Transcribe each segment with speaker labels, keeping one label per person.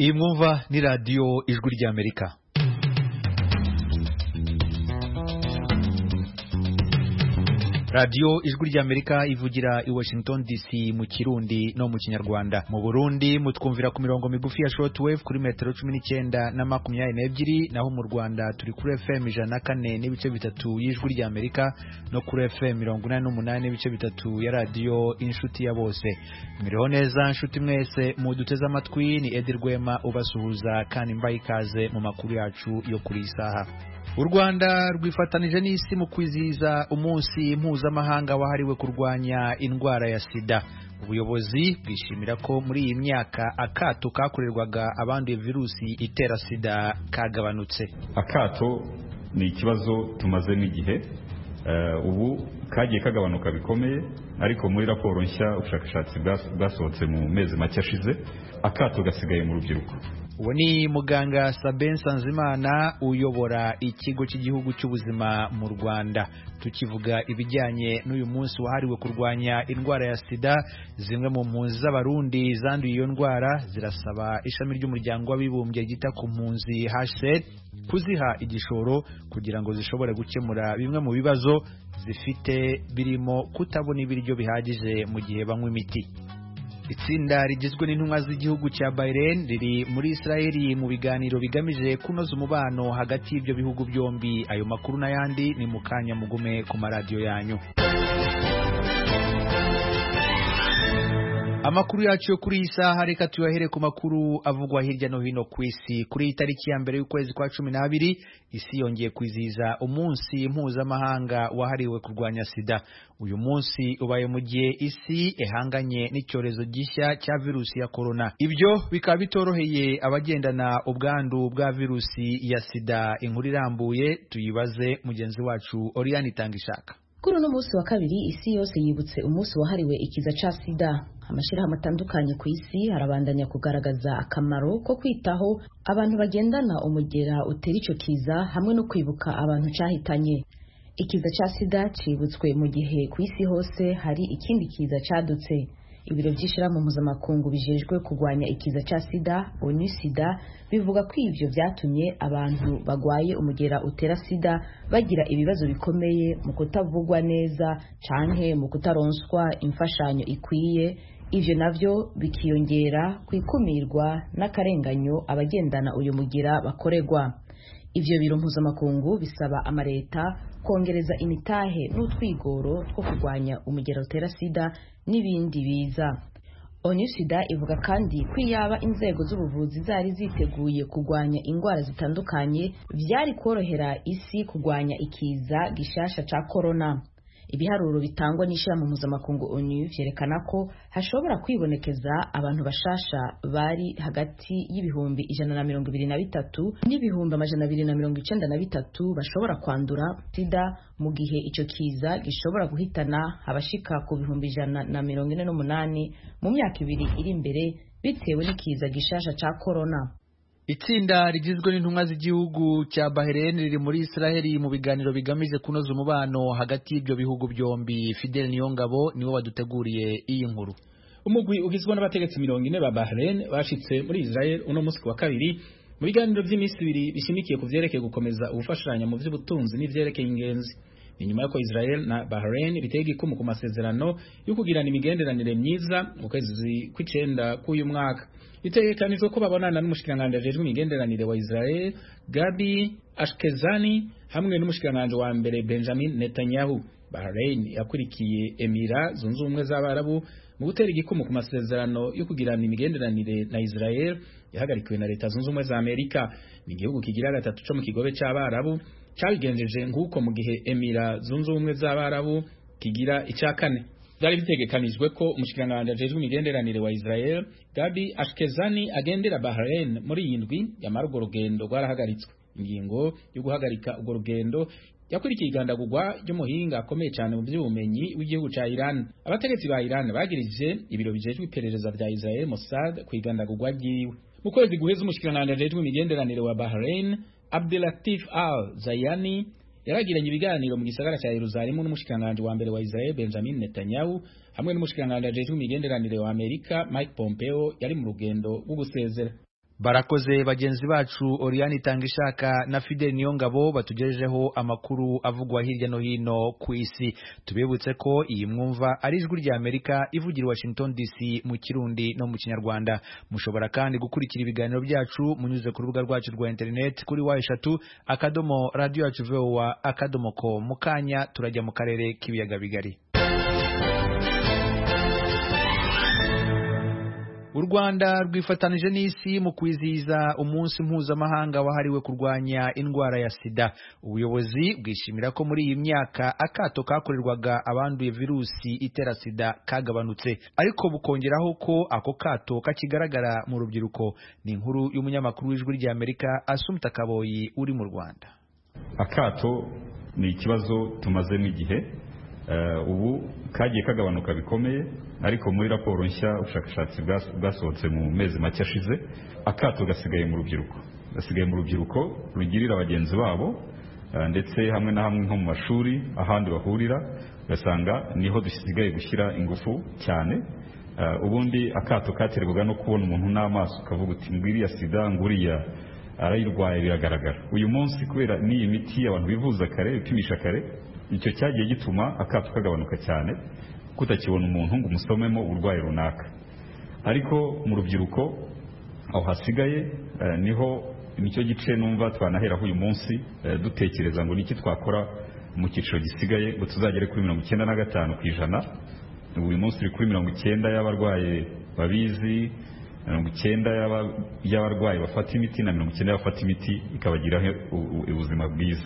Speaker 1: Iyi mwumva ni radio Ijwi ry'Amerika. Radio Ijwi ry'Amerika ivugira I Washington DC mu Kirundi no mu Kinyarwanda. Mu Burundi mutwumvira ku mirongo migufi ya shortwave kuri metero 19 na 22, naho mu Rwanda turi kuri FM 104 n'ibice bitatu y'Ijwi ry'Amerika no kuri FM 88 n'ibice bitatu ya radio Inshuti ya Bose. Mwiriho neza nshuti mwese muduteze amatwi, ni Edi Rwema ubasuhuza kandi mbaye ikaze mu makuru yacu yo kuri isaha. U Rwanda rwifatanije n'isi mu kwizihiza umunsi mpuzamahanga wahariwe kurwanya indwara ya sida. Ubuyobozi bwishimira ko muri iyi myaka akato kakorerwaga abanduye virusi itera sida kagabanutse.
Speaker 2: Akato ni ikibazo tumaze n'igihe ubu kagiye kagabanuka bikomeye, ariko muri raporo nshya ubushakashatsi bwasohotse mu mezi make ashize akato gasigaye mu rubyiruko.
Speaker 1: Uwo ni muganga Sabin Sanzimana uyobora ikigo cy'igihugu cy'ubuzima mu Rwanda. Tukivuga ibijyanye n'uyu munsi wahariwe kurwanya indwara ya sida, zimwe mu mpunzi z'abarundi zanduye iyo ndwara zirasaba ishami ry'umuryango w'abibumbye gita ku mpunzi HCR kuziha igishoro kugira ngo zishobore gukemura bimwe mu bibazo zifite birimo kutabona ibiryo bihagije mu gihe banywa imiti. Itsinda rigizwe n'intumwa z'igihugu cya Bahrain riri muri Israeli mu biganiro bigamije kunoza umubano hagati y'ibyo bihugu byombi. Ayo makuru n'ayandi ni mukanya mugume ku maradiyo yanyu. Amakuru yacu yo kuri isaha reka tuyahere ku makuru avugwa hirya no hino ku isi. Kuri itariki ya mbere y'ukwezi kwa 12 isi yongeye kwizihiza umunsi mpuzamahanga wahariwe kurwanya sida. Uyu munsi ubaye mu gihe isi ehanganye n'icyorezo gishya cya virusi ya corona. Ibyo bikaba bitoroheye abagendana ubwandu bwa virusi ya sida. Inkuru irambuye tuyibaze mugenzi wacu Oriane Tangishaka.
Speaker 3: Kuri uno munsi wa kabiri isi yose yibutse umunsi wahariwe ikiza ca sida. Amashirahamwe atandukanye ku isi harabandanya kugaragaza akamaro ko kwitaho abantu bagendana umugera utera ico kiza hamwe no kwibuka abantu cahitanye. Ikiza ca sida cibutswe mu gihe ku isi hose hari ikindi kiza cadutse. Ibiro by'ishirahamwe mpuzamakungu bijejwe kurwanya ikiza ca sida ONU sida bivuga ko ivyo vyatumye abantu bagwaye umugera utera sida bagira ibibazo bikomeye mu kutavugwa neza canke mu kutaronswa imfashanyo ikwiye. Ivyo navyo bikiyongera kwikumirwa n'akarenganyo abagendana uyu mugira bakoregwa. Ivyo biro mpuzamakungu bisaba amareta kongereza imitahe n'utwigoro two kurwanya umugera utera sida n'ibindi biza. ONU sida ivuga kandi kwiyaba inzego z'ubuvuzi zari ziteguye kurwanya indwara zitandukanye vyari korohera isi kurwanya ikiza gishasha ca corona. Ibiharuro bitangwa n'ishirahamwe mpuzamakungu ONU vyerekana ko hashobora kwibonekeza abantu bashasha bari hagati y'ibihumbi 123 n'ibihumbi 293 bashobora kwandura sida, mu gihe ico kiza gishobora guhitana abashika ku bihumbi 148 mu myaka ibiri iri imbere bitewe n'ikiza gishasha ca corona.
Speaker 1: Itsinda rigizwe n'intumwa z'igihugu cya Bahrain riri muri Israeli mu biganiro bigamije kunoza umubano hagati y'ibyo bihugu byombi. Fidel Niyongabo niwe waduteguriye iyi nkuru.
Speaker 4: Umugwi ugizwe n'abategetsi 40 ba Bahrain bashitse muri Israel uno munsi wa kabiri mu biganiro by'iminsi ibiri bishimikiye ku vyerekeye gukomeza ubufashanya mu by'ubutunzi n'ivyerekeye ingenzi. Inyuma y'uko Israel na Bahrain bitega ikumu ku masezerano yo kugirana imigenderanire myiza mu kwezi kw'icenda k'uyu mwaka, bitegekanijwe ko babonana n'umushikiranganje ajejwe imigenderanire wa Israel Gabi Ashkezani hamwe n'umushikiranganje wa mbere Benjamin Netanyahu. Bahrain yakurikiye Emira zunze ubumwe z'Abarabu mu gutera igikumu ku masezerano yo kugirana imigenderanire na Israel yahagarikiwe na Leta zunze ubumwe za Amerika. Ni igihugu kigira gatatu cyo mu kigobe c'Abarabu cabigenjeje nk'uko mu gihe Emira zunze ubumwe z'Abarabu kigira icya kane. Byari bitegekanijwe ko umushikiranganje ajejwe imigenderanire wa Israel Gabi Ashkezani agendera Bahrain muri yindwi yamara urwo rugendo rwarahagaritswe. Ingingo yo guhagarika urwo rugendo yakurikiye igandagurwa ry'umuhinga akomeye cyane mu by'ubumenyi w'igihugu ca Iran. Abategetsi ba Iran bagirije ibiro bijejwe iperereza vya Israel Mossad ku igandagurwa ryiwe. Mu kwezi guheze umushikiranganje ajejwe imigenderanire wa Bahrain Abdelatif Al-Zayani yaragiranye ibiganiro mu gisagara cya Yerusalemu n'umushikiranganje wa mbere wa Israel Benjamin Netanyahu hamwe n'umushikiranganje ajejwe imigenderanire wa Amerika Mike Pompeo yari mu rugendo rwo gusezera.
Speaker 1: Barakoze bagenzi bacu Oriane Tangishaka na Fidel Niyongabo batugejejeho amakuru avugwa hirya no hino ku isi. Tubibutse ko iyi mwumva ari ijwi rya Amerika ivugira Washington DC mu Kirundi no mu Kinyarwanda. Mushobora kandi gukurikira ibiganiro byacu munyuze ku rubuga rwacu rwa internet kuri wa3.radio@voa.com. Mukanya turajya mu karere k'ibiyaga bigari. U Rwanda rwifatanije n'isi mu kwizihiza umunsi mpuzamahanga wahariwe kurwanya indwara ya sida. Ubuyobozi bwishimira ko muri iyi myaka akato kakorerwaga abanduye virusi itera sida kagabanutse, ariko bukongeraho ko ako kato kakigaragara mu rubyiruko. Ni inkuru y'umunyamakuru w'ijwi rya Amerika Assumpta Kaboyi uri mu Rwanda.
Speaker 2: Akato ni ikibazo tumazemo igihe, ubu kagiye kagabanuka bikomeye, ariko muri raporo nshya ubushakashatsi bwasohotse mu mezi make ashize, akato gasigaye mu rubyiruko rugirira abagenzi babo, ndetse hamwe na hamwe nko mu mashuri ahandi bahurira, ugasanga niho dusigaye gushyira ingufu cyane. Ubundi akato katerwaga no kubona umuntu n'amaso ukavuga uti ngwiriya sida, nguriya arayirwaye, biragaragara. Uyu munsi kubera n'iyi miti abantu bivuza kare, bipimisha kare, icyo cyagiye gituma akato kagabanuka cyane, kutakibona umuntu ngo umusomemo uburwayi runaka. Ariko mu rubyiruko aho hasigaye nicyo gice numva twanaheraho uyu munsi dutekereza ngo niki twakora mu cyiciro gisigaye ngo tuzagere kuri 95%. Uyu munsi turi kuri 90% y'abarwaye babizi, 90% y'abarwayi bafata imiti na 90% y'abafata imiti ikabagiraho ubuzima bwiza.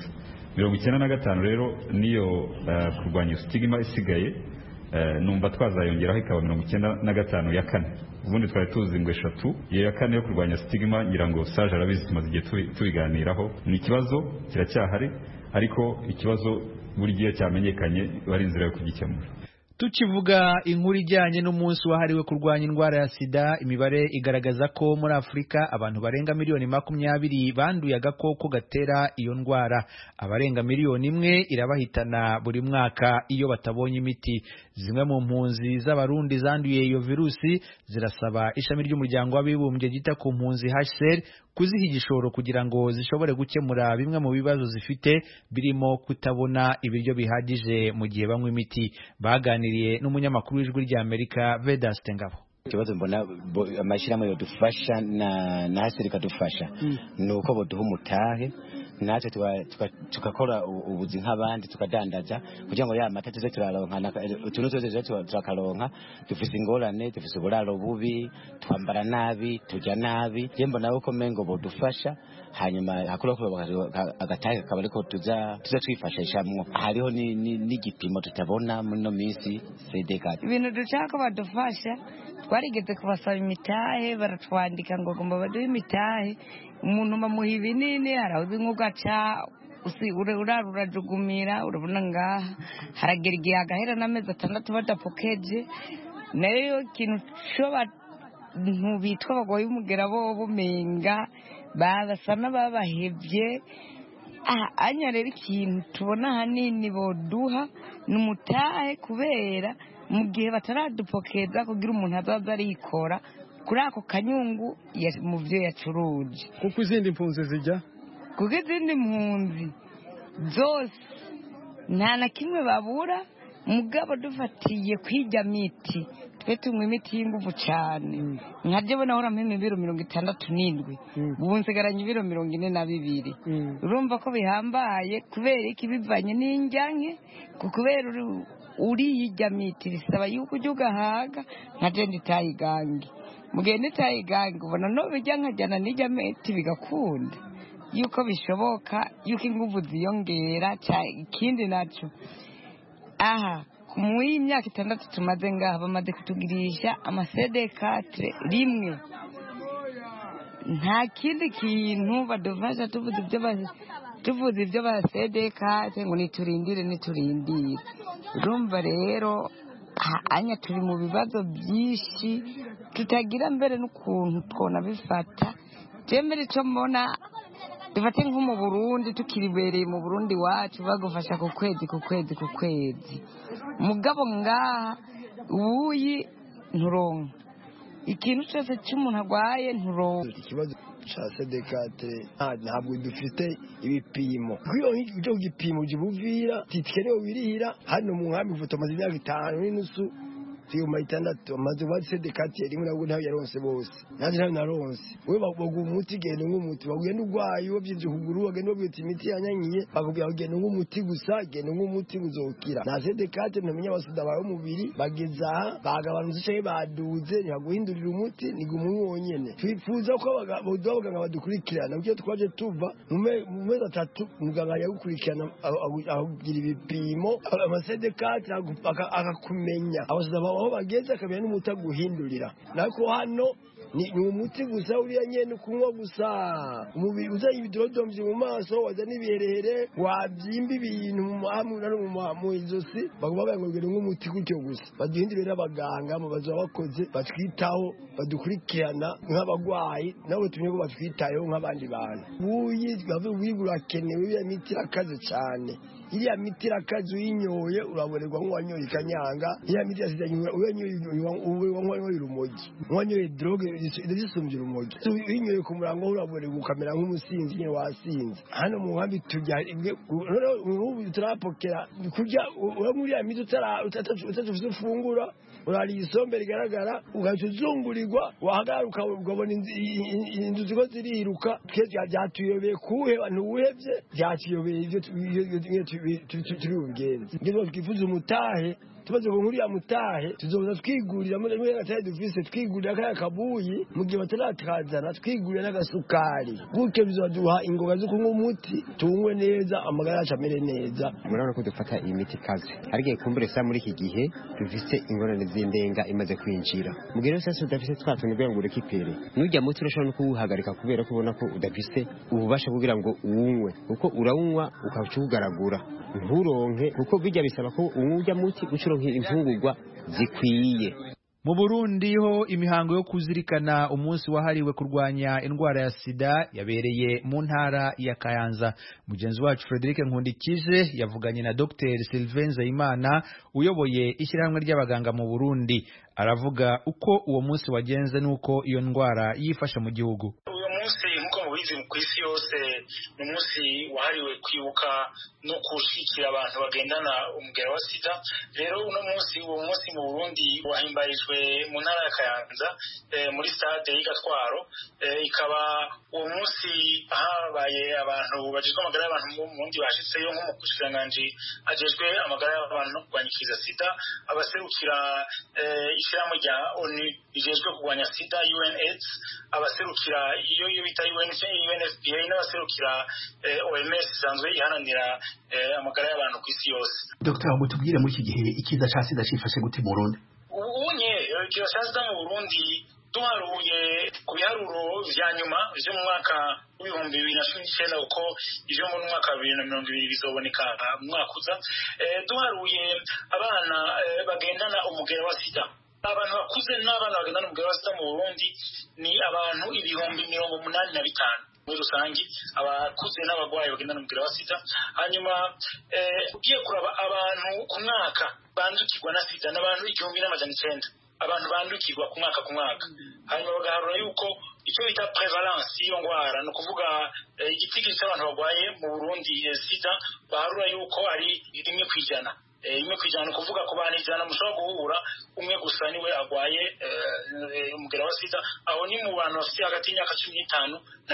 Speaker 2: 95% rero niyo kurwanya stigma isigaye, numva twazayongeraho ikaba 95% ya kane. Ubundi twari tuzi ngo 3, iyo ya kane yo kurwanya stigma ngira ngo Sage arabizi, tumaze igihe tubiganiraho. Ni ikibazo kiracyahari, ariko ikibazo buri gihe cyamenyekanye bari inzira yo kugikemura.
Speaker 1: Tukivuga inkuru ijyanye n'umunsi wahariwe kurwanya indwara ya sida, imibare igaragaza ko muri Afurika abantu barenga miliyoni 20 banduye agakoko gatera iyo ndwara. Abarenga miliyoni 1 irabahitana buri mwaka iyo batabonye imiti. Zimwe mu mpunzi z'abarundi zanduye iyo virusi zirasaba ishami ry'umuryango w'abibumbye gita ku mpunzi HCR kuziha igishoro kugira ngo zishobore gukemura bimwe mu bibazo zifite, birimo kutabona ibiryo bihagije mu gihe banywa imiti. Baganiriye n'umunyamakuru w'ijwi rya Amerika Vedaste Ngabo.
Speaker 5: Ikibazo mbona amashyirahamwe yodufasha na HCR kadufasha nuko boduha umutahe, natwe tukakora ubuzi nk'abandi, tukadandaza kugira ngo ya mata tuze turaronka utuntu twose turakaronka. Dufise ingorane, dufise uburaro bubi, twambara nabi, tujya nabi. Je mbona uko mengo bodufasha, hanyuma hakuru agatahe kabariko tuza twifashishamwo. Hariho n'igipimo tutabona muri no minsi CDK.
Speaker 6: Ibintu dushaka badufasha, twarigeze kubasaba imitahe, baratwandika ngo gomba baduhe imitahe. Umuntu bamuha ibinini, harahuze nk'ugaca urarurajugumira, urabona ngaha haragera igihe agahera n'amezi 6 badapokeje. Nayo ikintu cyo bantu bitwa bagoye umugera bo bumenga babasana babahevye. Anya rero ikintu tubona hanini boduha n'umutahe, kubera mu gihe bataradupokeza kugira umuntu azaza arikora kuri ako kanyungu mu byo yacuruje.
Speaker 7: Kuko izindi mpunzi zijya,
Speaker 6: kuko izindi mpunzi zose nta na kimwe babura. Mugabo dufatiye kwijya miti, twe tunywa imiti y'inguvu cyane. Nkajye bona hora mpeme ibiro 67, ubu nsigaranye ibiro 42. Urumva ko bihambaye, kubera ikibivanye n'injyanke, kubera uriyijya miti bisaba yuko ujya ugahaga. Nkaje nditayigange, mugende tayigange, ubona no bijya nkajyana n'ijya miti bigakunda, yuko bishoboka yuko inguvu ziyongera. Ikindi naco, mu myaka 6 tumaze ngaha bamaze kutugirisha amasedekatre rimwe. Nta kindi kintu badufasha, tuvuze ibyo basedekatre ngo niturindire. Urumva rero anya turi mu bibazo byinshi tutagira mbere n'ukuntu twona bifata. Jemere cyo mbona dufate nko mu Burundi, tukiribereye mu Burundi wacu bagufasha ku kwezi. Mugabo ngaha uyi nturonka ikintu cyose cy'umuntu arwaye nturonka.
Speaker 7: Ikibazo cha sedekate ntabwo dufite ibipimo kwiyo cyo gipimo gibuvira titikerewe wirihira hano mu nkambi vuta amazi y'imyaka 5 n'inusu Tiyuma itandatu amaze sedekate rimwe nabwo ntayo yaronse bose nanje ntayo naronse we baguha umuti genda nk'umuti bagenda urwaye wabyinje kuguru bagenda babwita imiti yanyanyiye bakubwira genda nk'umuti gusa genda nk'umuti uzokira na sedekate ntamenya abasuda bawe mubiri bageza bagabanutse cyo baduze ntihaguhindurira umuti ni gumwonyene twifuza ko abaganga badukurikirana ugiye twaje tuva mu mezi 3 muganga yagukurikirana ahugira ibipimo amasedekate akakumenya abasuda aho bageze akabya n'umuti guhindurira nako hano ni umuti gusa uriya nyene kunywa gusa umubiri uza ibidodomvye mu maso waza nibiherehere wabyimba ibintu mu izosi bagomba bayangogera nk'umuti gutyo gusa baduhindurira abaganga mu bazo bakoze batwitaho badukurikirana nk'abagwayi nabo tumye ko batwitayeho nk'abandi bantu burakenewe ya miti irakaze cyane iriya miti irakaze uyinyoye uraborerwa nk'uwanyoye ikanyanga iriya miti yasizanye uwanyoye urumogi uwanyoye droge zisumbye urumogi uyinyoye ku murango uraborerwa ukamera nk'umusinzi nyine wasinze hano mu nkambi tujya ubu turapokera kurya muri ya miti utatuvuze ufungura urariye isombe rigaragara ugahita uzungurirwa wahagaruka ukabona inzu ziko ziriruka byatuyobeye kuheba ntuwuhebye byatuyobeye ibyo turi ubugenzi ngeze twifuza umutahe tubaze ko nkuriya mutahe tuzoza twigurira muri gatari dufise twigurira kaya kabuyi mu gihe batarakazana twigurira n'agasukari gutyo bizoduha ingoga zo kunywa umuti tunywe neza amagara yacu amere neza.
Speaker 8: Murabona ko dufata iyi miti kaze ariko kumbure sa muri iki gihe dufise ingorane z'indenga imaze kwinjira mu gihe sasa udafise twatuni bwa ngo rekipere nujya muti urashobora no kuwuhagarika kubera ko ubona ko udafise ububasha kugira ngo uwunywe uko urawunywa ukacugaragura nturonke kuko bijya bisaba ko uwujya muti gucuro imfungurwa zikwiye.
Speaker 1: Mu Burundi ho imihango yo kuzirikana umunsi wahariwe kurwanya indwara ya sida yabereye mu ntara ya Kayanza. Mugenzi wacu Frederic Nkundikije yavuganye na Dr Sylvain Zayimana uyoboye ishyirahamwe ry'abaganga mu Burundi, aravuga uko uwo munsi wagenze nuko iyo ndwara yifasha mu gihugu.
Speaker 9: Ku isi yose ni umunsi wahariwe kwibuka no gushigikira abantu bagendana umugera wa sida. Rero uwo munsi mu Burundi wahimbarijwe mu ntara ya Kayanza muri stade y'Igatwaro. Ikaba uwo munsi habaye abantu bajejwe amagara y'abantu mu Burundi bashitseyo nk'umushikiranganje ajejwe amagara y'abantu no kurwanya sida, abaserukira ishyirahamwe rya ONU rijejwe kurwanya sida UNAIDS, abaserukira iyo bita UNFPA n'abaserukira OMS isanzwe ihananira amagara y'abantu ku isi yose.
Speaker 10: Dr. Mutubwire muri iki gihe ikiza ca sida cifashe gute mu Burundi?
Speaker 9: Ubunye ikiza ca sida mu Burundi duharuye ku biharuro vya nyuma vyo mu mwaka w'ibihumbi 2019 uko ivyo mu mwaka 2020 bizoboneka mu mwaka uza, duharuye abana bagendana umugera wa sida. Abantu bakuze n'abana bagendana umugera wa sida mu Burundi ni abantu 85,000 muri rusangi, abakuze n'abagwayi bagendana umugera wa sida. Hanyuma ugiye kuraba abantu ku mwaka bandukirwa na sida n'abantu 1,900 abantu bandukirwa ku mwaka. Hanyuma bagaharura yuko icyo bita prevalence y'iyo ngwara, no kuvuga igitigi cy'abantu bagwaye mu Burundi sida, baharura yuko ari 1%. 1% kuvuga ku bantu 100 mushobora guhura umwe gusa niwe agwaye umugera wa sida. Aho ni mu bantu bafite hagati y'imyaka 15 na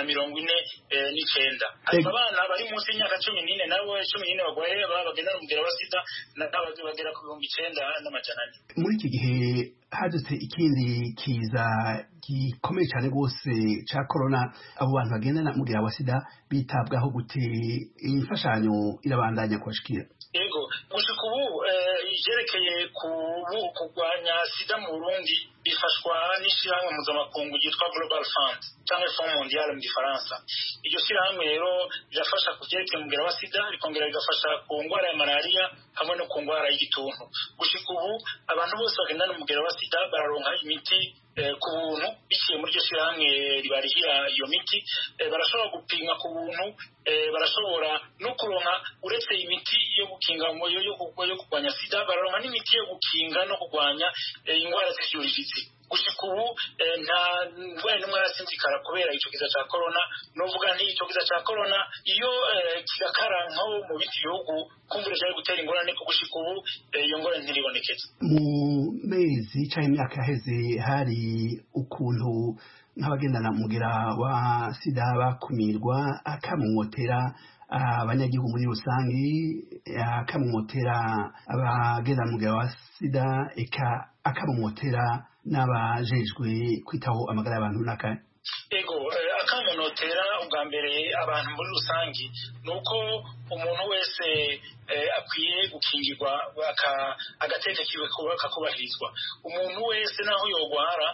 Speaker 9: 49. Abana bari munsi y'imyaka 14 nabo 14 bagwaye bagendana umugera wa sida bagera ku 9,400.
Speaker 10: Muri iki gihe hadutse ikindi kiza gikomeye cyane rwose ca corona, abo bantu bagendana umugera wa sida bitabwaho gute? Imfashanyo irabandanya kubashikira?
Speaker 9: Yego, gushika ubu yerekeye kurwanya sida mu Burundi bifashwa n'ishyirahamwe mpuzamakungu ryitwa Global Fund cyangwa Fond Mondial mu Gifaransa. Iryo shyirahamwe rero rirafasha ku byerekeye umugera wa sida, rikongera rigafasha ku ngwara ya malaria hamwe no ku ngwara y'igituntu. Gushika ubu abantu bose bagendana umugera wa sida bararonka imiti ku buntu biciye muri iryo shyirahamwe ribarihira iyo miti. Barashobora gupimwa ku buntu, barashobora no kuronka uretse imiti yo gukinga yo kurwanya sida, bararonka n'imiti yo gukinga no kurwanya ingwara z'ivyorezo gushika ubu nta ndwara n'imwe arasinzikara kubera ico kiza ca corona novuga nti ico kiza ca corona iyo kigakara nko mu bindi bihugu kumbura cyari gutera ingorane ko gushika ubu iyo ngorane ntiribonekeza.
Speaker 10: Mu mezi cyangwa imyaka yaheze hari ukuntu nk'abagendana umugera wa sida bakumirwa akamumotera abanyagihugu muri rusange akamumotera abagendana umugera wa sida akamumotera n'abajejwe kwitaho amagara y'abantu n'akahe.
Speaker 9: Ego akamunotera ubwa mbere abantu muri rusange nuko umuntu wese akwiye gukingirwa agateka kiwe kakubahirizwa. Umuntu wese naho yogwara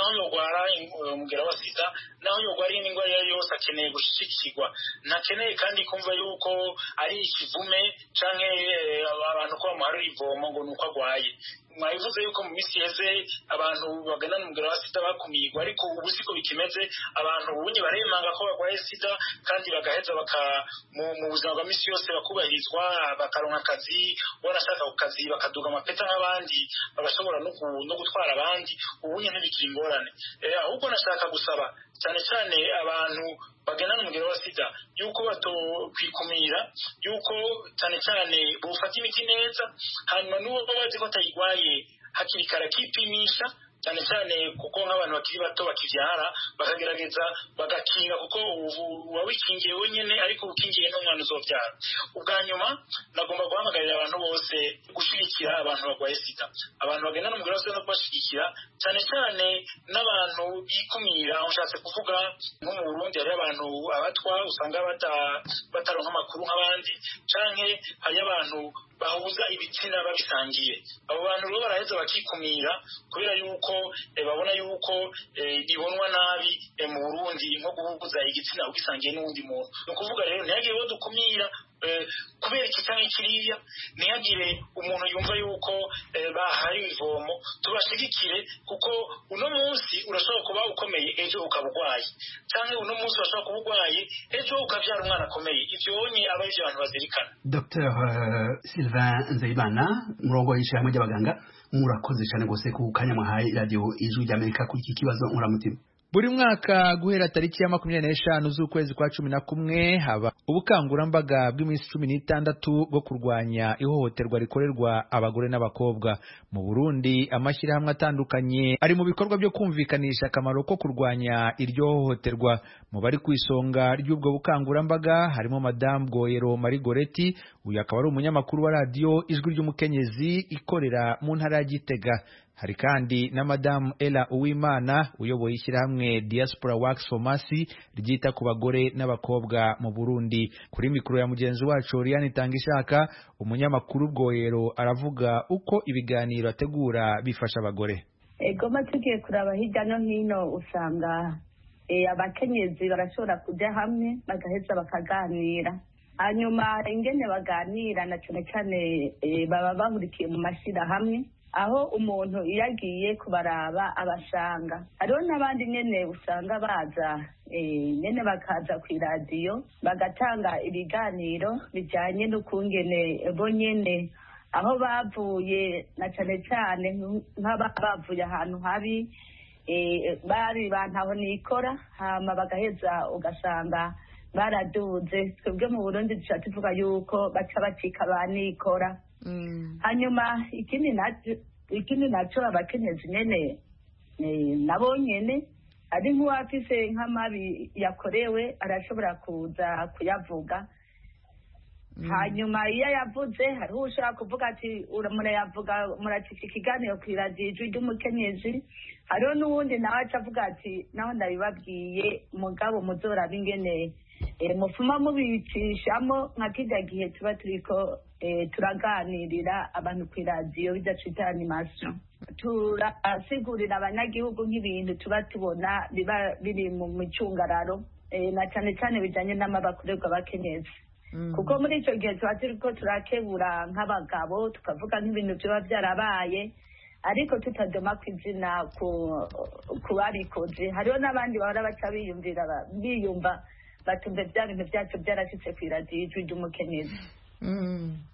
Speaker 9: umugera wa sida naho yogwara indwara yose akeneye gushikirwa, ntakeneye kandi kumva yuko ari ikivume canke abantu ko bamuharira ivomo ngo nuko agwaye. Mwabivuze yuko mu misi yeze abantu bagana n'umugera wa sida bakumirwa, ariko ubu siko bikimeze. Abantu ubunye baremanga ko bagwaye sida kandi bagaheza mu buzima bwa misi yose bakubahirizwa, bakaronka akazi, wanashaka ku kazi bakaduga amapeta nk'abandi, bagashobora no gutwara abandi. Ubunye ntibikiri ingorane. Ahubwo nashaka gusaba cyane cyane abantu bagana n'umugera wa sida yuko batokwikumira, yuko cyane cyane bufata imiti neza, hanyuma n'uwo bazi ko atayigwaye hakiri kare akipimisha, cyane cyane kuko nk'abantu bakiri bato bakivyara bakagerageza bagakinga, kuko uba wikingiye wenyene ariko ukingiye n'umwana uzovyara. Ubwa nyuma nagomba guhamagarira abantu bose gushigikira abantu bagwaye sida, abantu bagenda n'umugera wa sida no kubashigikira, cyane cyane n'abantu bikumira. Aho nshatse kuvuga nko mu Burundi hari abantu abatwa usanga bataronka amakuru nk'abandi, canke hari abantu bahuza ibitsina babisangiye. Abo bantu rero baraheza bakikumira kubera yuko babona yuko bibonwa nabi mu Burundi nko guhuza igitsina ugisangiye n'undi muntu. No kuvuga rero ntihagire uwo dukumira kubera iki canke kiriya, ntihagire umuntu yumva yuko bahari ivomo. Tubashigikire kuko uno munsi urashobora kuba ukomeye ejo ukaba urwaye, canke uno munsi urashobora kuba urwaye ejo ukavyara umwana akomeye. Ivyo onye aba ari abantu bazirikana.
Speaker 10: Dr. Sylvain Nzeyimana, murongo w'ishyirahamwe ry'abaganga, murakoze cyane gose ku kanya mwahaye radio Ijwi ry'Amerika kuri iki kibazo nkuramutima.
Speaker 1: Buri mwaka guhera tariki ya 25 z'ukwezi kwa 11 haba ubukangurambaga bw'iminsi 16 bwo kurwanya ihohoterwa rikorerwa abagore n'abakobwa. Mu Burundi amashyirahamwe atandukanye ari mu bikorwa byo kumvikanisha akamaro ko kurwanya iryo hohoterwa. Mu bari ku isonga ry'ubwo bukangurambaga harimo Madame Goyero Marie Goreti, uyu akaba ari umunyamakuru wa radio Ijwi ry'Umukenyezi ikorera mu ntara ya Gitega. Hari kandi na Madame Ella Uwimana uyoboye ishyirahamwe Diaspora Works for Mercy ryita ku bagore n'abakobwa mu Burundi. Kuri mikoro ya mugenzi wacu Oriane Tangishaka, umunyamakuru Goyero aravuga uko ibiganiro ategura bifasha abagore.
Speaker 11: Goma tugiye kuraba hirya no hino usanga abakenyezi barashobora kujya hamwe bagaheza bakaganira, hanyuma ingene baganira na cyane cyane baba bahurikiye mu mashirahamwe, aho umuntu iyo agiye kubaraba abashanga. Hariho n'abandi nyene usanga baza nyene bakaza ku iradiyo bagatanga ibiganiro bijanye n'ukungene bo nyene aho bavuye, na cyane cyane nk'abavuye ahantu habi bari bantaho nikora, hama bagaheza ugasanga baraduze. Twebwe mu Burundi duca tuvuga yuko baca bacika banikora. Hanyuma ikindi naco abakenyezi nyene nabo nyene ari nk'uwafise nk'amabi yakorewe arashobora kuza kuyavuga. Hanyuma iyo yavuze hariho ushaka kuvuga ati muracika ikiganiro ku iradiyo Ijwi ry'Umukenyezi, hariho n'uwundi nawe aca avuga ati naho ndabibabwiye mugabo muzoraba ingene mufuma mubicishamo nka kirya gihe tuba turiko turaganirira abantu ku iradiyo bidacita animation. Turasigurira abanyagihugu nk'ibintu tuba tubona biba biri mu micungararo, na cyane cyane bijanye n'amabakorerwa abakenyezi. Kuko muri ico gihe tuba turiko turakebura nk'abagabo tukavuga nk'ibintu vyoba vyarabaye, ariko tutadoma kw'izina ku babikoze. Hariho n'abandi bahora baca biyumva batumve vya bintu vyacu vyarashitse kw'iradiyo Ijwi ry'Umukenyezi.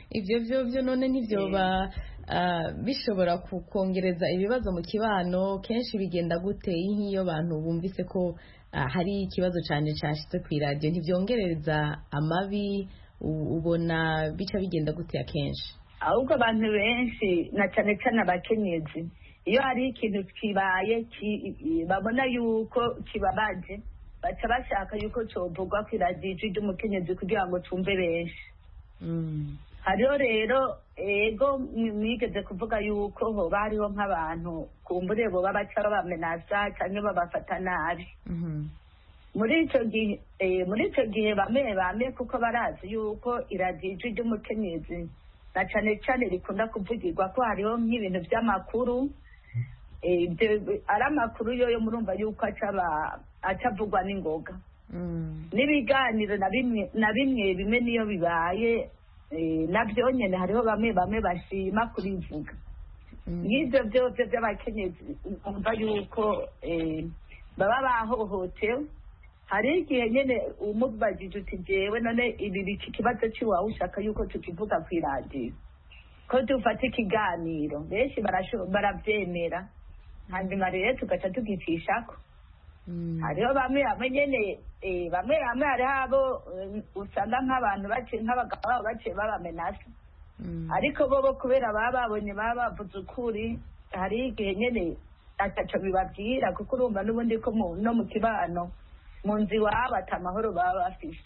Speaker 3: ibyo byo none ntibyoba bishobora kongereza ibibazo mu kibano. Kenshi bigenda gute nk'iyo abantu bumvise ko hari ikibazo cyane cyashyize ku iradiyo, ntibyongereza amabi? Ubona bica bigenda gute akenshi?
Speaker 11: ahubwo abantu benshi na cyane cyane abakenyezi, iyo hari ikintu kibaye babona yuko kibabaje, baca bashaka yuko covugwa ku iradiyo ry'umukenyezi kugira ngo tumve benshi. Hariho rero ego mwigeze kuvuga yuko hoba hariho nk'abantu kumbure boba baca babamenasa cyangwa babafata nabi. Muri icyo gihe bamwe kuko barazi yuko iradiyo ry'umukenyezi na cyane cyane rikunda kuvugirwa ko hariho nk'ibintu by'amakuru, ari amakuru yo murumva yuko acavugwa n'ingoga, n'ibiganiro na bimwe niyo bibaye nabyo nyine hariho bamwe bashima kurivuga. Nk'ibyo byose by'abakenyezi bumva yuko baba bahohotewe. Hari igihe nyine umubajije uti jewe none iki kibazo cy'iwawe ushaka yuko tukivuga ku iradiyo, ko dufata ikiganiro, benshi barabyemera, hanyuma rero tugaca tugicishako. Hariho bamwe nyine bamwe hariho abo usanga nk'abantu nk'abagabo babo baciye babamenasa, ariko bo kubera baba babonye baba bavuze ukuri, hari igihe nyine ataco bibabwira, kuko urumva n'ubundi ko no mu kibano mu nzu iwabo ata amahoro baba bafise.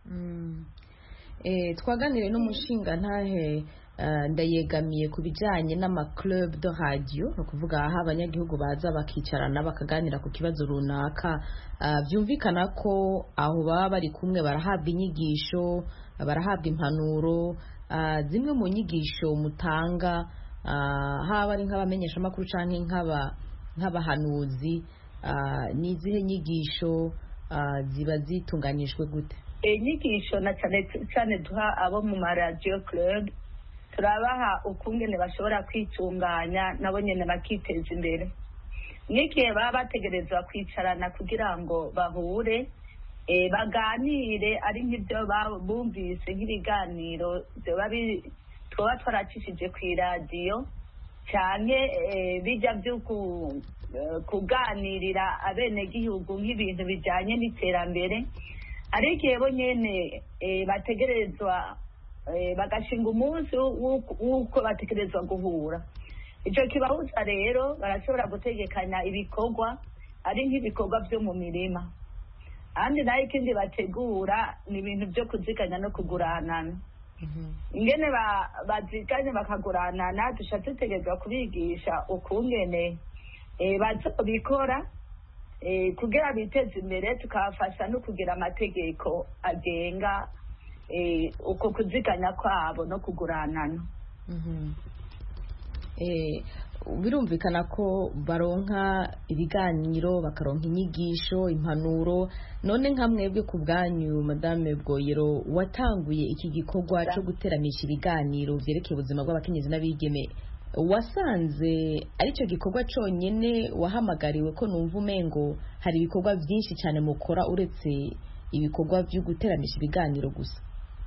Speaker 3: Twaganire n'umushinga ntahe ndayegamiye ku bijyanye n'amaclub de radio, ni ukuvuga aho abanyagihugu baza bakicarana bakaganira ku kibazo runaka. Byumvikana ko aho baba bari kumwe barahabwa inyigisho, barahabwa impanuro. Zimwe mu nyigisho mutanga haba ari nk'abamenyeshamakuru cyangwa nk'abahanuzi, ni izihe nyigisho ziba zitunganyijwe gute?
Speaker 11: Inyigisho na cyane duha abo mu maradiyo club, turabaha ukungene bashobora kwitunganya nabo nyene bakiteza imbere. N'igihe baba bategerezwa kwicarana kugira ngo bahure, baganire, ari nk'ibyo bumvise nk'ibiganiro twaba twaracishije ku iradiyo, cyane bijya byo kuganirira abenegihugu nk'ibintu bijyanye n'iterambere. Ari igihe bo nyene bategerezwa bagashinga umunsi w'uko bategerezwa guhura. Icyo kibahuza rero barashobora gutegekanya ibikorwa, ari nk'ibikorwa byo mu mirima. Kandi nayo ikindi bategura ni ibintu byo kuziganya no kuguranana. Ingene baziganye bakaguranana, duca dutegerezwa kubigisha ukungene bazobikora kugira biteze imbere, tukabafasha no kugira amategeko agenga uko kuziganya kwabo no kuguranana.
Speaker 3: Birumvikana ko baronka ibiganiro, bakaronka inyigisho, impanuro. None nka mwebwe ku bwanyu, Madame Bwoyero, watanguye iki gikorwa cyo guteramisha ibiganiro byerekeye ubuzima bw'abakenyezi n'abigeme, wasanze aricyo gikorwa cyonyine wahamagariwe? Ko numva umengo hari ibikorwa byinshi cyane mukora uretse ibikorwa byo guteramisha ibiganiro gusa.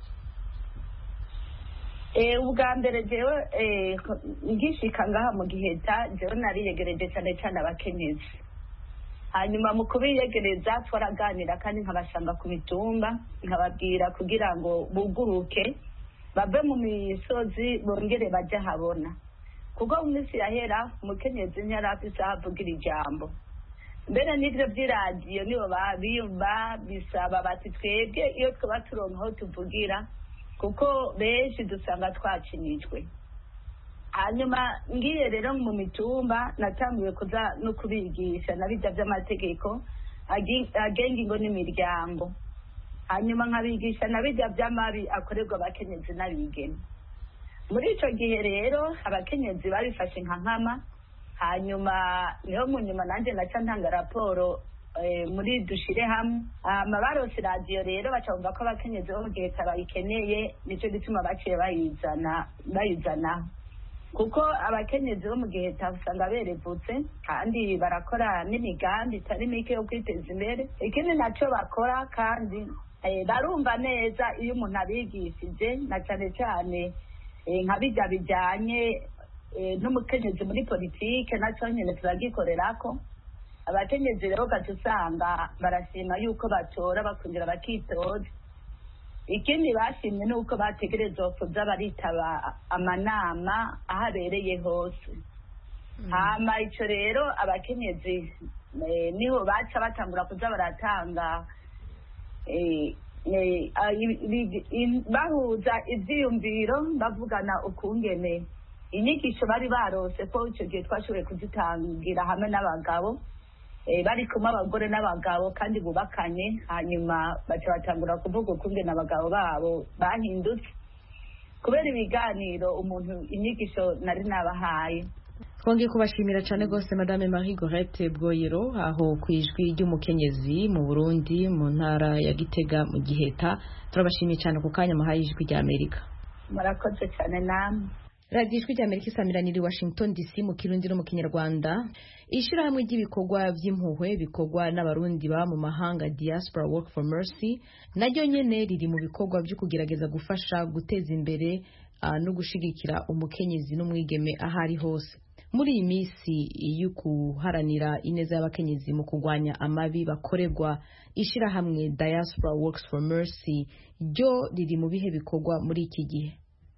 Speaker 11: Ubwa mbere jewe ngishika ngaha mu Giheta, jewe nariyegereje cyane cyane abakenyezi. Hanyuma mu kubiyegereza twaraganira kandi nkabasanga ku mitumba, nkababwira kugira ngo buguruke bave mu misozi bongere bajya habona. Kuko mu minsi yahera umukenyezi ntiyarafise avugira ijambo. Mbere n'ibyo by'iradiyo nibo biyumva bisaba bati twebwe iyo twaba turonka aho tuvugira, kuko benshi dusanga twacinijwe. Hanyuma ngiye rero mu mitumba natanguye kuza no kubigisha nabijya by'amategeko agenga ingo n'imiryango. Hanyuma nkabigisha nabijya by'amabi akorerwa abakenyezi n'abigeme. Muri icyo gihe rero abakenyezi babifashe nka nkama. Hanyuma niho mu nyuma nanjye naca ntanga raporo muri dushire hamwe. Barose radiyo rero bacumva ko abakenyezi bo mu gihe bayikeneye, nicyo gituma baciye bayizana. Kuko abakenyezi bo mu gihe usanga berevutse kandi barakora n'imigambi itari mike yo kwiteza imbere. Ikindi nacyo bakora kandi barumva neza iyo umuntu abigishije, na cyane cyane nka bijya bijyanye n'umukenyezi muri politike nacyo nyine turagikorerako. Abakenyezi rero gace usanga barashima yuko batora bakongera bakitoza. Ikindi bashimye ni uko bategerezwa kuza baritaba amanama ahabereye hose. Hama icyo rero abakenyezi niho baca batangura kuza baratanga bahuza ibyiyumviro bavugana ukungene inyigisho bari barose ko icyo gihe twashoboye kuzitangira hamwe n'abagabo bari kumwe abagore n'abagabo kandi bubakanye, hanyuma baca batangura kuvuga ukungene abagabo babo bahindutse kubera ibiganiro umuntu inyigisho nari nabahaye.
Speaker 3: Twongeye kubashimira cyane rwose Madame Marie Gorette Bwoyero aho ku ijwi ry'umukenyezi mu Burundi mu ntara ya Gitega mu Giheta. Turabashimiye cyane ku kanya muhaye ijwi rya Amerika.
Speaker 11: Murakoze cyane namwe.
Speaker 3: Radio Ijwi rya Amerika isamiraniye i Washington DC mu Kirundi no mu Kinyarwanda. Ishirahamwe ry'ibikorwa by'impuhwe bikorwa n'abarundi ba mu mahanga Diaspora Work for Mercy naryo nyene riri mu bikorwa byo kugerageza gufasha guteza imbere no gushigikira umukenyezi n'umwigeme ahari hose. Muri iyi minsi yo kuharanira ineza y'abakenyezi mu kurwanya amabi bakorerwa, ishirahamwe Diaspora Works for Mercy ryo riri mu bihe bikorwa muri iki gihe?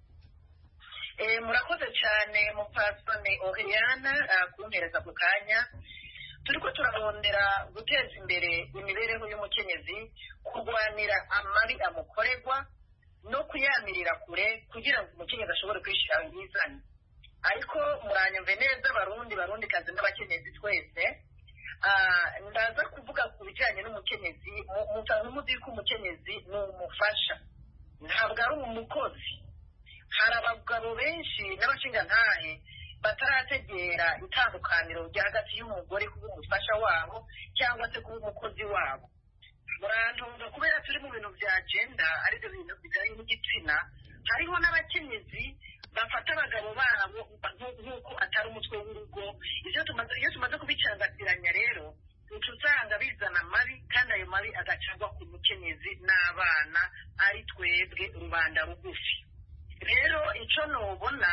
Speaker 12: Murakoze cyane mupfasoni Oriana kumpereza ku kanya. Turiko turarondera guteza imbere imibereho y'umukenyezi, kurwanira amabi amukorerwa no kuyamirira kure kugira ngo umukenyezi ashobore kwishira yizanye. Ariko muranyumve neza barundi kazi n'abakenyezi twese, ndaza kuvuga ku bijyanye n'umukenyezi. Muzi ko umukenyezi ni umufasha, ntabwo ari umukozi. Hari abagabo benshi n'abashingantahe batarategera itandukaniro rya hagati y'umugore kuba umufasha wabo cyangwa se kuba umukozi wabo. Murantunga kubera turi mu bintu bya agenda aribyo bintu bijyanye n'igitsina, hariho n'abakenyezi bafata abagabo babo nk'uko atari umutwe w'urugo. Iyo tumaze kubicangatiranya rero usanga bizana amabi, kandi ayo mabi agacagwa ku mukenyezi n'abana, ari twebwe rubanda rugufi. Rero icyo nubona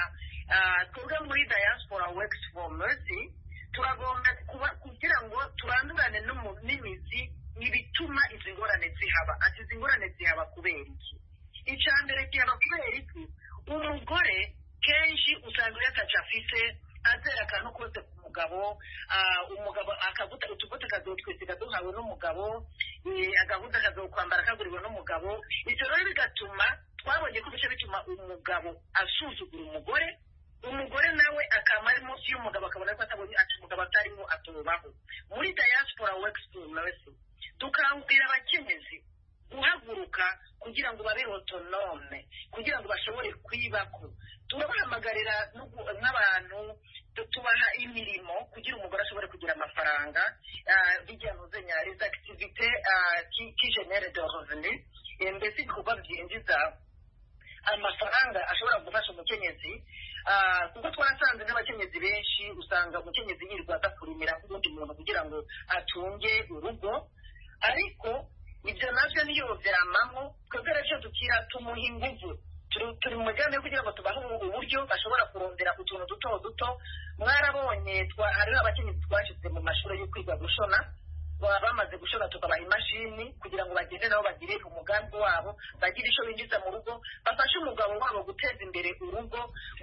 Speaker 12: twebwe muri Diaspora Works for Mercy turagomba kugira ngo turandurane n'imizi ibituma izi ngorane zihaba. Ati izi ngorane zihaba kubera iki? Icya mbere kihaba kubera iki? Umugore kenshi usanga iyo ataca afise azera akantu kose ku mugabo, umugabo akavuta utugote kazotwisiga duhawe n'umugabo, agahuza kazokwambara kaguriwe n'umugabo. Ivyo rero bigatuma twabonye ko bice bituma umugabo asuzugura umugore nawe akama ari munsi y'umugabo akabona ko atabonye ati umugabo atarimo atubaho. Muri Diaspora Works for Mercy tukangurira abakenyezi guhaguruka kugira ngo babe autonome, kugira ngo bashobore kwibako. Turabahamagarira nk'abantu tubaha imirimo kugira umugore ashobore kugira amafaranga, bijya mu zenya les activités qui génèrent des revenus, mbese ibikorwa byinjiza amafaranga ashobora gufasha umukenyezi. Kuko twarasanze n'abakenyezi benshi usanga umukenyezi yirirwa adakurimira nk'undi muntu kugira ngo atunge urugo, ariko ibyo navyo niyo vyamamo. Twebwe rero tukira tumuha inguvu, turi mu mujyane kugira ngo tubahe uburyo bashobora kurondera utuntu duto duto. Mwarabonye hariho abakenyezi twashyize mu mashuri yo kwiga gushona, bamaze gushona tukabaha imashini kugira ngo bagende nabo bagire umugambi wabo, bagire ico binjiza mu rugo, bafashe umugabo wabo guteza imbere urugo,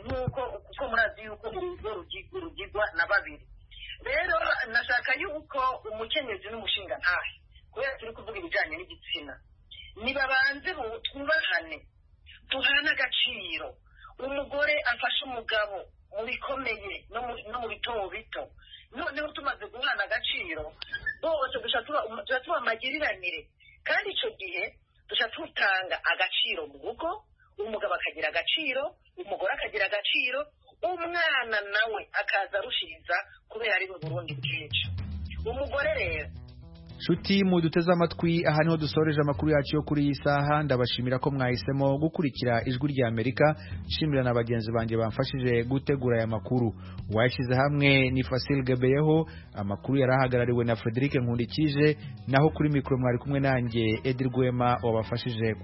Speaker 12: kuko murazi yuko urugo rugigwa na babiri. Rero nashaka yuko umukenyezi n'umushinga ntahe, kubera turi kuvuga ibijyanye n'igitsina, nibabanze twubahane, duhane agaciro. Umugore afashe umugabo mu bikomeye no mu bito bito. Noneho tumaze guhana agaciro bose dushaka tuba amagiriranire, kandi icyo gihe dushaka tutanga agaciro mu rugo, umugabo akagira agaciro, umugore akagira agaciro, umwana nawe akaza arushiriza kubera ari mu Burundi bwinshi. Umugore rero
Speaker 1: Shuti muduteze amatwi, aha niho dusoreje amakuru yacu yo kuri iyi saha. Ndabashimira ko mwahisemo gukurikira ijwi rya Amerika. Nshimira na bagenzi banjye bamfashije gutegura aya makuru. Washyize hamwe ni Fasil Gebeyeho, amakuru yarahagarariwe na Frederic Nkundikije, naho kuri mikro mwari kumwe nanjye Edi Rwema wabafashije